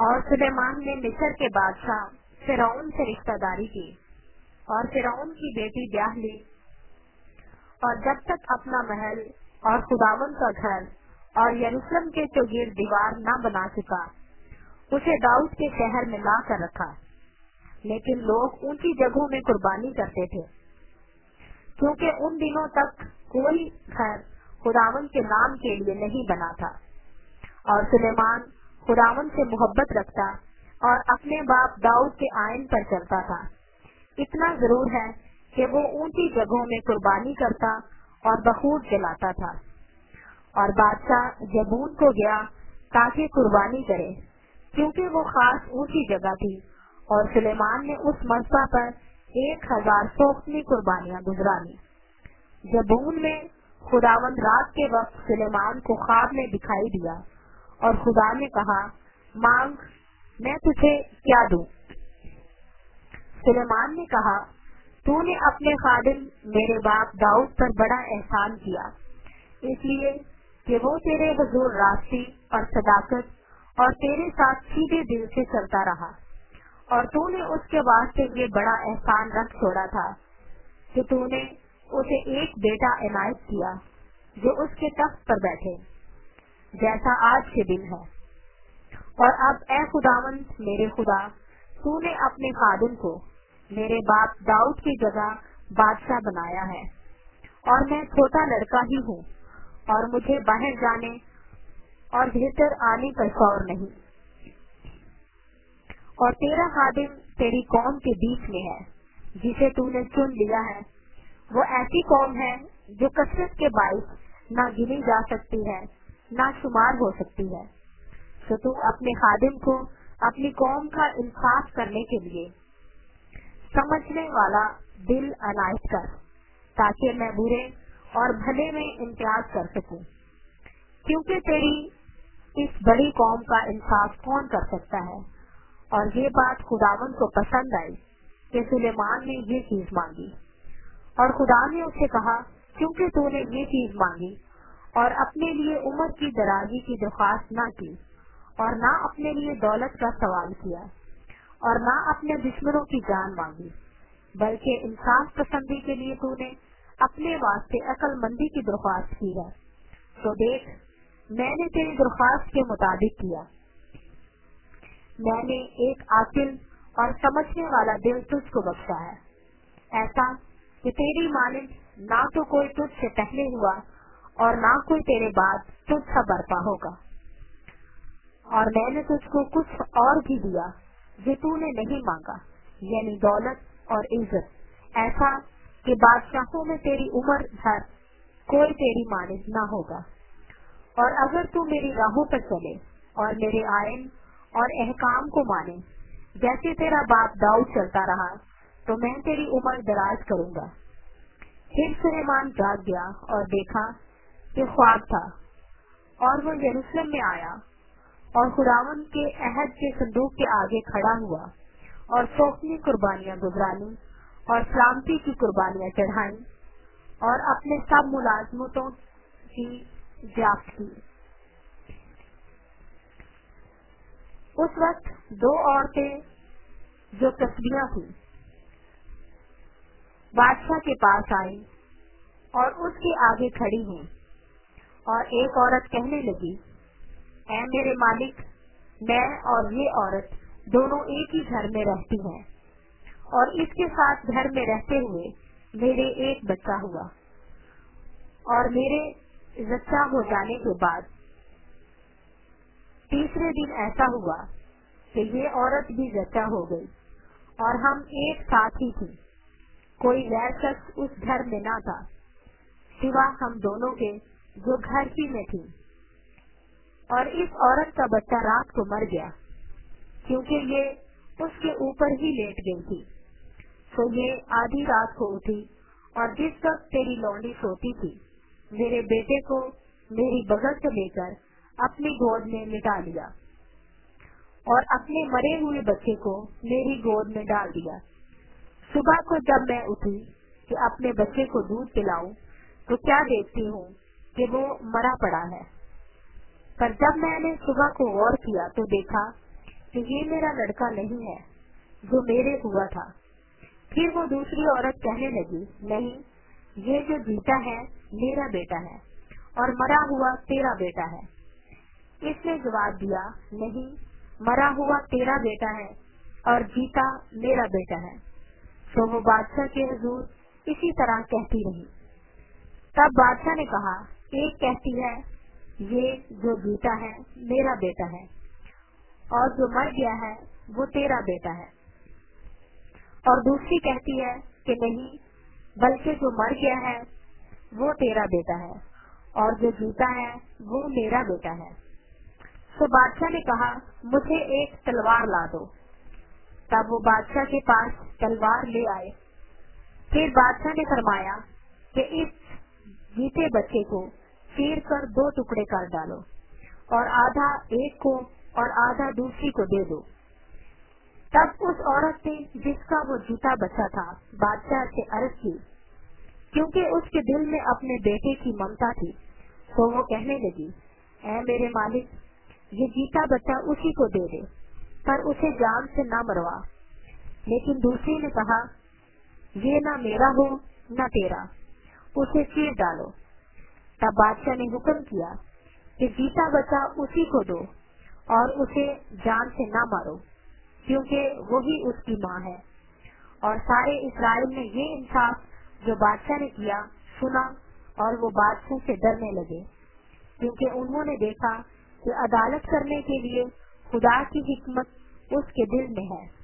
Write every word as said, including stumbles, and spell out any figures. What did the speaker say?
اور سلیمان نے مصر کے بادشاہ فرعون سے رشتہ داری کی اور فرعون کی بیٹی بیاہ لی، اور جب تک اپنا محل اور خداوند کا گھر اور یروشلم کے چوگرد دیوار نہ بنا چکا، اسے داؤد کے شہر میں لا کر رکھا۔ لیکن لوگ اونچی جگہوں میں قربانی کرتے تھے، کیونکہ ان دنوں تک کوئی گھر خداوند کے نام کے لیے نہیں بنا تھا۔ اور سلیمان خداوند سے محبت رکھتا اور اپنے باپ داؤد کے آئین پر چلتا تھا۔ اتنا ضرور ہے کہ وہ اونچی جگہوں میں قربانی کرتا اور بخور جلاتا تھا۔ اور بادشاہ جبون کو گیا تاکہ قربانی کرے، کیونکہ وہ خاص اونچی جگہ تھی، اور سلیمان نے اس مذبح پر ایک ہزار سوختنی قربانیاں گزرانی۔ جبون میں خداوند رات کے وقت سلیمان کو خواب میں دکھائی دیا، اور خدا نے کہا، مانگ، میں تجھے کیا دوں؟ سلیمان نے کہا، تو نے اپنے خادم میرے باپ داؤد پر بڑا احسان کیا، اس لیے کہ وہ تیرے حضور راستی اور صداقت اور تیرے ساتھ سیدھے دل سے چلتا رہا، اور تو نے اس کے واسطے یہ بڑا احسان رکھ چھوڑا تھا کہ تو نے اسے ایک بیٹا عنایت کیا جو اس کے تخت پر بیٹھے، جیسا آج کے دن ہے۔ اور اب اے خداوند میرے خدا، تو نے اپنے خادم کو میرے باپ داؤد کی جگہ بادشاہ بنایا ہے، اور میں چھوٹا لڑکا ہی ہوں، اور مجھے باہر جانے اور بھیتر آنے کا شعور نہیں۔ اور تیرا خادم تیری قوم کے بیچ میں ہے جسے تو نے چن لیا ہے، وہ ایسی قوم ہے جو کثرت کے باعث نہ گنی جا سکتی ہے نہ شمار ہو سکتی ہے۔ تو تو اپنے خادم کو اپنی قوم کا انصاف کرنے کے لیے سمجھنے والا دل عنایت کر، تاکہ میں برے اور بھلے میں امتیاز کر سکوں، کیونکہ تیری اس بڑی قوم کا انصاف کون کر سکتا ہے؟ اور یہ بات خداوند کو پسند آئی کہ سلیمان نے یہ چیز مانگی۔ اور خدا نے اس سے کہا، کیونکہ تو نے یہ چیز مانگی اور اپنے لیے عمر کی درازی کی درخواست نہ کی، اور نہ اپنے لیے دولت کا سوال کیا، اور نہ اپنے دشمنوں کی جان مانگی، بلکہ انصاف پسندی کے لیے تو نے اپنے واسطے عقل مندی کی درخواست کی ہے، تو دیکھ، میں نے تیری درخواست کے مطابق کیا۔ میں نے ایک عاقل اور سمجھنے والا دل تجھ کو بخشا ہے، ایسا کہ تیری مانند نہ تو کوئی تجھ سے پہلے ہوا اور نہ کوئی تیرے بعد تجھ سا برپا ہوگا۔ اور میں نے تجھ کو کچھ اور بھی دیا جو تو نے نہیں مانگا، یعنی دولت اور عزت، ایسا کہ بادشاہوں میں تیری عمر بھر کوئی تیری مانند نہ ہوگا۔ اور اگر تو میری راہوں پر چلے اور میرے آئین اور احکام کو مانے جیسے تیرا باپ داؤد چلتا رہا، تو میں تیری عمر دراز کروں گا۔ پھر سلیمان جاگ گیا اور دیکھا کہ خواب تھا، اور وہ یروشلم میں آیا اور خداوند کے عہد کے صندوق کے آگے کھڑا ہوا، اور سوختنی قربانیاں گزرانی اور سلامتی کی قربانیاں چڑھائیں، اور اپنے سب ملازمتوں کی ضیافت کی۔ اس وقت دو عورتیں جو کسبیاں تھیں بادشاہ کے پاس آئیں اور اس کے آگے کھڑی ہوئیں، اور ایک عورت کہنے لگی، اے میرے مالک، میں اور یہ عورت دونوں ایک ہی گھر میں رہتی ہیں، اور اس کے ساتھ گھر میں رہتے ہوئے میرے ایک بچہ ہوا، اور میرے زچہ ہو جانے کے بعد تیسرے دن ایسا ہوا کہ یہ عورت بھی زچہ ہو گئی، اور ہم ایک ساتھ ہی تھیں، کوئی غیر شخص اس گھر میں نہ تھا سوا ہم دونوں کے جو گھر ہی میں تھی۔ اور اس عورت کا بچہ رات کو مر گیا، کیونکہ یہ اس کے اوپر ہی لیٹ گئی تھی۔ تو یہ آدھی رات کو اٹھی، اور جس وقت تیری لونڈی سوتی تھی، میرے بیٹے کو میری بغل سے لے کر اپنی گود میں لٹا لیا، اور اپنے مرے ہوئے بچے کو میری گود میں ڈال دیا۔ صبح کو جب میں اٹھی کہ اپنے بچے کو دودھ پلاؤں، تو کیا دیکھتی ہوں کہ وہ مرا پڑا ہے۔ پر جب میں نے صبح کو غور کیا تو دیکھا کہ یہ میرا لڑکا نہیں ہے جو میرے ہوا تھا۔ پھر وہ دوسری عورت کہنے لگی، نہیں، یہ جو جیتا ہے میرا بیٹا ہے اور مرا ہوا تیرا بیٹا ہے۔ اس نے جواب دیا، نہیں، مرا ہوا تیرا بیٹا ہے اور جیتا میرا بیٹا ہے۔ تو وہ بادشاہ کے حضور اسی طرح کہتی رہی۔ تب بادشاہ نے کہا، ایک کہتی ہے یہ جو جیتا ہے میرا بیٹا ہے اور جو مر گیا ہے وہ تیرا بیٹا ہے، اور دوسری کہتی ہے کہ نہیں، بلکہ جو مر گیا ہے وہ تیرا بیٹا ہے اور جو جیتا ہے وہ میرا بیٹا ہے۔ تو بادشاہ نے کہا، مجھے ایک تلوار لا دو۔ تب وہ بادشاہ کے پاس تلوار لے آئے۔ پھر بادشاہ نے فرمایا کہ اس جیتے بچے کو چیر کر دو ٹکڑے کر ڈالو اور آدھا ایک کو اور آدھا دوسری کو دے دو۔ تب اس عورت نے جس کا وہ جیتا بچہ تھا بادشاہ سے عرض کی، کیونکہ اس کے دل میں اپنے بیٹے کی ممتا تھی، تو وہ کہنے لگی، اے میرے مالک، یہ جیتا بچہ اسی کو دے دے، پر اسے جان سے نہ مروا۔ لیکن دوسری نے کہا، یہ نہ میرا ہو نہ تیرا، اسے چیر ڈالو۔ تب بادشاہ نے حکم کیا کہ جیتا بچہ اسی کو دو اور اسے جان سے نہ مارو، کیونکہ وہی اس کی ماں ہے۔ اور سارے اسرائیل نے یہ انصاف جو بادشاہ نے کیا سنا، اور وہ بادشاہ سے ڈرنے لگے، کیونکہ انہوں نے دیکھا کہ عدالت کرنے کے لیے خدا کی حکمت اس کے دل میں ہے۔